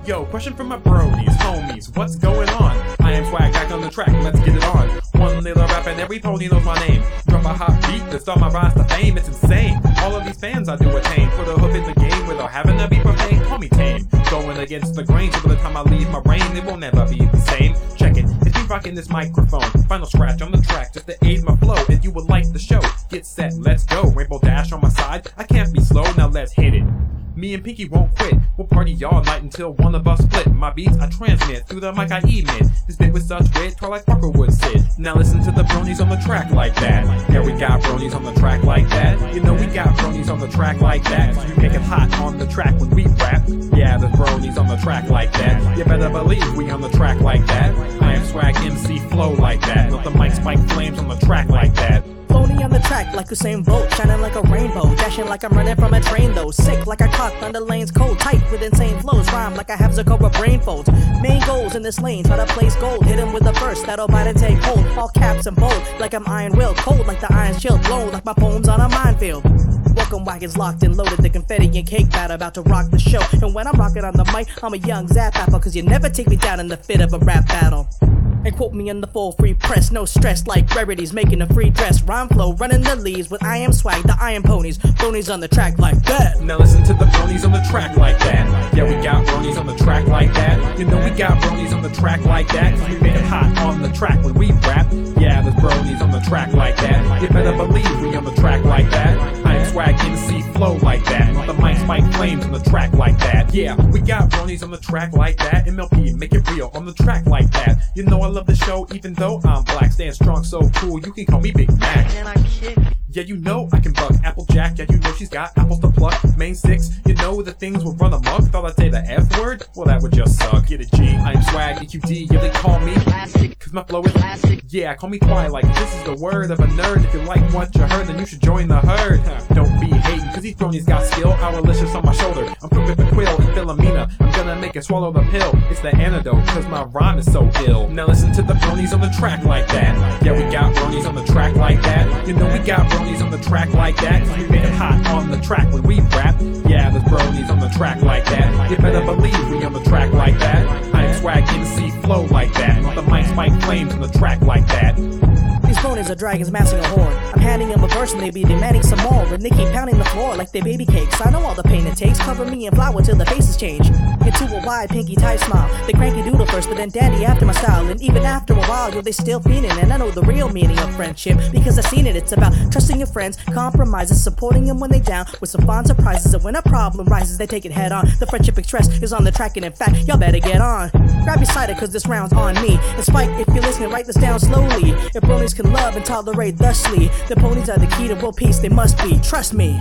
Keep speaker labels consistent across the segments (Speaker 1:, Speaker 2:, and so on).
Speaker 1: Yo, question from my bronies, homies, what's going on? I am Swag back on the track, let's get it on. One little rap and every pony knows my name. Drop a hot beat to start my rise to fame, it's insane. All of these fans I do attain, put a hook in the game without having to be profane. Call me tame, going against the grain, so by the time I leave my reign, it will never be the same. Check it, it's me rocking this microphone, final scratch on the track just to aid my flow. If you would like the show, get set, let's go. Rainbow Dash on my side, I can't be slow, now let's hit it. Me and Pinky won't quit, we'll party all night until one of us split. My beats I transmit, through the mic I emit. This bit with such wit, Twilight Parker would sit. Now listen to the bronies on the track like that. Yeah, we got bronies on the track like that. You know we got bronies on the track like that. So you make it hot on the track when we rap. Yeah, there's bronies on the track like that. You better believe we on the track like that. I am Swag MC flow like that. Let the mic spike flames on the track like that.
Speaker 2: Floating on the track like Usain Bolt, shining like a rainbow, dashing like I'm running from a train though. Sick like I caught thunder lanes cold, tight with insane flows, rhyme like I have Zakoba brain folds. Main goals in this lane, try to place gold, hit him with a verse that'll bite and take hold. All caps and bold, like I'm Iron Will, cold like the iron shield, blown like my poems on a minefield. Welcome wagons locked and loaded, the confetti and cake batter about to rock the show. And when I'm rocking on the mic, I'm a young Zap Apple, cause you never take me down in the fit of a rap battle. And quote me in the full free press, no stress like rarities, making a free dress. Rhyme flow, running the leaves with I am Swag, the Iron Ponies. Bronies on the track like that.
Speaker 1: Now listen to the bronies on the track like that. Yeah, we got bronies on the track like that. You know we got bronies on the track like that. So we make it hot on the track when we rap. Yeah, there's bronies on the track like that. You better believe we on the track like that. I am Swag MC flow like that. Let the mic spike flames on the track like that. Yeah, we got bronies on the track like that. MLP, make it real on the track like that. You know I love the show even though I'm black. Stand strong, so cool, you can call me Big Mac.
Speaker 2: And I'm shit.
Speaker 1: Yeah, you know I can buck Applejack. Yeah, you know she's got apples to pluck. Main six, you know the things will run amok. Thought I'd say the F word? Well, that would just suck. Get it, G. I'm Swag, EQD. Yeah, they call me Plastic, cause my flow is plastic. Yeah, call me Twilight. This is the word of a nerd. If you like what you heard, then you should join the herd. Don't be hating, cause these bronies got skill. Owlicious on my shoulder. I'm quick with the quill and Philomena. I'm gonna make it swallow the pill. It's the antidote, cause my rhyme is so ill. Now listen to the bronies on the track like that. Yeah, we got bronies on the track like that. You know we got bronies on the track like that. So we make it hot on the track when we rap. Yeah, there's bronies on the track like that. You better believe we on the track like that. I am Swag MC flow like that. Let the mic spike flames on the track like that.
Speaker 2: These bronies are dragons massing a horde. I'm handing them a verse and they be demanding some more. And they keep pounding the floor like they baby cakes. I know all the pain it takes. Cover me in flour till the faces change. Into a wide pinky tight smile. They cranky doodle first, but then dandy after my style. And even after a while, yo, they still fiending. And I know the real meaning of friendship because I've seen it. It's about trusting your friends, compromises, supporting them when they down with some fun surprises. And when a problem rises, they take it head on. The friendship express is on the track, and in fact, y'all better get on. Grab your cider, cause this round's on me. And Spike, if you're listening, write this down slowly. If bronies can love and tolerate thusly, the ponies are the key to world peace, they must be, trust me.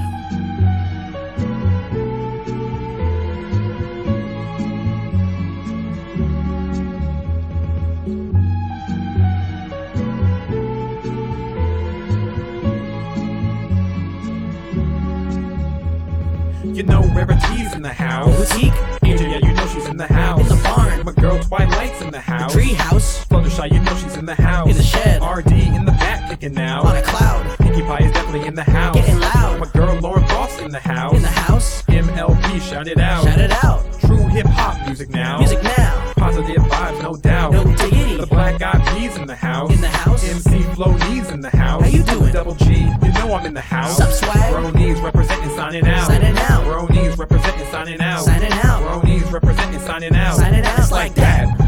Speaker 1: You know Rarity's in the house.
Speaker 2: Boutique,
Speaker 1: Angel, yeah, you know she's in the house.
Speaker 2: in the barn,
Speaker 1: My girl Twilight's in the house.
Speaker 2: tree house,
Speaker 1: Fluttershy, you know she's in the house.
Speaker 2: in the shed,
Speaker 1: RD in the back kicking out.
Speaker 2: on a cloud,
Speaker 1: Pinkie Pie is definitely in the house.
Speaker 2: getting loud,
Speaker 1: My girl Lauren Boss in the house.
Speaker 2: in the house,
Speaker 1: MLP, shout it out.
Speaker 2: shout it out,
Speaker 1: True hip hop music now.
Speaker 2: music now,
Speaker 1: Positive vibes, no doubt.
Speaker 2: no diggity,
Speaker 1: The Black Eyed Peas in the house.
Speaker 2: in the house,
Speaker 1: MC Flow Knees in the house.
Speaker 2: How you doing?
Speaker 1: Double G, you know I'm in the house.
Speaker 2: Sup, Swag?
Speaker 1: Bronies representing, signing out.
Speaker 2: Signing out.
Speaker 1: Bronies representing, signing out.
Speaker 2: signing out,
Speaker 1: Bronies representing, signing out.
Speaker 2: signing out,
Speaker 1: It's like that.